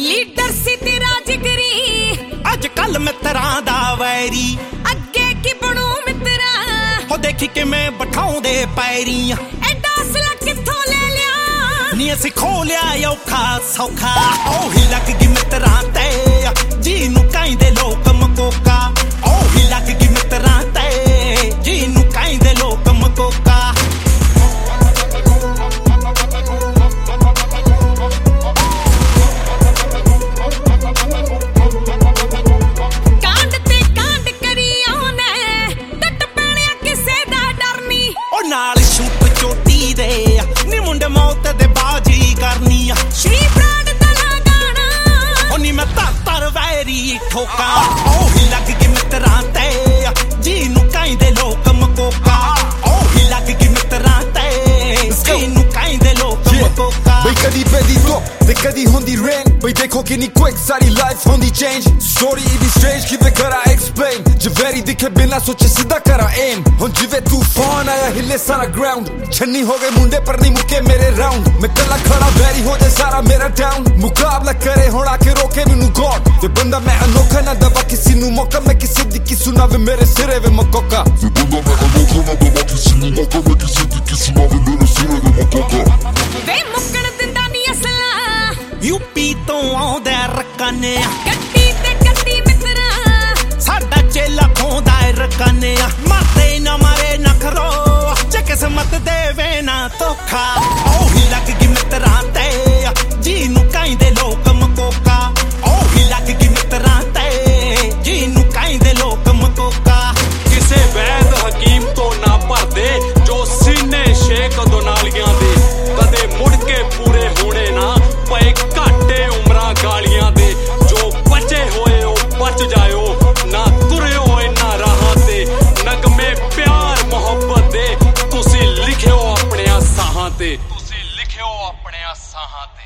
leader ਸੀ ਤੇਰਾ ਜਿਗਰੀ ਅੱਜ ਕੱਲ ਮਿੱਤਰਾਂ ਦਾ ਵੈਰੀ ਅੱਗੇ ਕੀ ਬਣੂ ਮਿੱਤਰਾ ਹੋ ਦੇਖੀ ਕਿਵੇਂ ਬਿਠਾਉਂਦੇ ਪੈਰੀਂ ਐਡਾ ਅਸਲਾ ਕਿੱਥੋਂ ਲੈ ਲਿਆ ਨੀ ਅਸੀਂ ਖੋ ਲਿਆ ਔਖਾ ਸੌਖਾ ਉਹੀ ਲੱਗ ਗਈ ਮਿੱਤਰਾਂ ਤੇ ਜੀ ਨੂੰ ਕਹਿੰਦੇ ਲੋਕ ਮਕੋਕਾ ਉਹੀ ਲੱਗ ਗਈ ਮਿੱਤਰਾਂ ਤੇ ਜੀ ਨੂੰ ਕਹਿੰਦੇ ਲੋਕ ਮਕੋਕਾ ਨਾਲ ਸ਼ੂਟ ਚੋਟੀ ਦੇ ਨੀ ਮੁੰਡੇ ਮੌਤ ਦੇ ਬਾਜੀ ਕਰਨੀ ਸ਼੍ਰੀ ਪ੍ਰਾਣ ਦਾ ਗਾਣਾ ਉਹ ਨੀ ਮੈਂ ਤਰ ਵੈਰੀ ਠੋਕਾ ਉਹੀ ਲੱਗ ਗਈ ਮਿੱਤਰਾਂ ਤੇ ਜੀ ਨੂੰ ਕਹਿੰਦੇ ਲੋਕ ਮਕੋਕਾ ਉਹੀ ਲੱਗ ਗਈ ਮਿੱਤਰਾਂ ਤੇ ਜੀ ਨੂੰ ਕਹਿੰਦੇ ਲੋਕ ਮਕੋਕਾ ਬਈ ਕਦੀ ਪੈਦੀ ਧੁੱਪ ਤੇ ਕਦੀ ਹੁੰਦੀ ਰੇਨ ਬਈ ਦੇਖੋ ਕਿੰਨੀ ਕੁਇਕ ਸਾਰੀ ਲਾਈਫ ਹੁੰਦੀ ਚੇਂਜ ਸਟੋਰੀ ਇਦੀ ਸਟ੍ਰੇਂਜ ਕਿਵੇਂ ਕਰਾਂ ਐਕਸਪਲੇਨ ਜੇ ਵੈਰੀ ਦਿਖੇ ਬਿਨਾ ਸੋਚੇ ਸਿੱਧਾ ਕਰਾਂ ਏਮ ਹੁਣ ਜਿਵੇਂ ਤੂਫਾਨ ਆਇਆ ਹਿੱਲੇ ਸਾਰਾ ਗਰਾਊਂਡ ਛੰਨੀ ਹੋ ਗਏ ਮੁੰਡੇ ਪਰ ਨਹੀਂ ਮੁੱਕੇ ਮੇਰੇ ਰਾਉਂਡ ਮੈਂ ਕੱਲਾ ਖੜਾ ਵੈਰੀ ਹੋ ਜਾਏ ਸਾਰਾ ਮੇਰਾ ਟਾਊਨ ਮੁਕਾਬਲਾ ਕਰੇ ਹੁਣ ਆ ਕੇ ਰੋਕੇ ਮੈਨੂੰ ਗੋਡ ਤੇ ਬੰਦਾ ਮੈਂ ਅਨੋਖਾ ਨਾ ਦਵਾ ਕਿਸੇ ਨੂੰ ਮੌਕਾ ਮੈਂ ਕਿਸੇ ਦੀ ਕੀ ਸੁਣਾਵੇ ਮੇਰੇ ਸਿਰੇ ਵੇ ਮਕੋਕਾ ਤੇ ਬੰਦਾ ਮੈਂ ਅਨੋਖਾ ਨਾ ਦਵਾ ਕਿਸੇ ਨੂੰ ਮੌਕਾ ਮੈਂ ਕਿਸੇ ਦੀ ਕੀ ਸੁਣਾਵੇ ਮੇਰੇ ਸਿਰੇ ਵੇ ਮਕੋਕਾ ਵੇ ਮੁੱਕਣ ਦਿੰਦਾ ਨਹੀਂ ਅਸਲਾ ਯੂਪੀ ਤੋਂ ਆਉਂਦਾ ਰਕਾਨੇ ਗੱਡੀ ਤੇ ਗੱਡੀ ਮਿੱਤਰਾ ਸਾਡਾ ਚੇਲਾ ਖੋਂਦਾ ਰਕਾਨੇ ਮਾਤੇ ਨਾ ਮਾਰੇ ਨਾ ਖਰੋ ਜੇ ਕਿਸਮਤ ਦੇਵੇ ਨਾ ਧੋਖਾ ਉਹੀ ਲੱਗ ਗਈ ਮਿੱਤਰਾਂ ਤੇ ਜੀ ਨੂੰ ਕਹਿੰਦੇ ਲੋਕ ਮਕੋਕਾ ਉਹੀ ਲੱਗ ਗਈ ਮਿੱਤਰਾਂ ਤੇ ਜੀ ਨੂੰ ਕਹਿੰਦੇ ਲੋਕ ਮਕੋਕਾ ਕਿਸੇ ਵੈਦ ਹਕੀਮ ਤੋਂ ਨਾ ਭਰਦੇ ਜੋ ਸੀਨੇ ਸ਼ੇਕ ਦੁਨਾਲੀਆਂ ਦੇ ਕਦੇ ਮੁੜ ਕੇ ਪੂਰੇ ਹੋਣੇ ਨਾ ਪਏ ਘਾਟੇ ਉਮਰਾਂ ਗਾਲੀਆਂ ਦੇ ਜੋ ਬਚੇ ਹੋਏ ਉਹ ਬਚ ਜਾਇਓ ਨਾ ਤੁਰਿਓ ਇਹਨਾਂ ਰਾਹਾਂ ਤੇ ਨਗਮੇ ਪਿਆਰ ਮੁਹੱਬਤ ਦੇ ਤੁਸੀਂ ਲਿਖਿਓ ਆਪਣੇ ਸਾਹਾਂ ਤੇ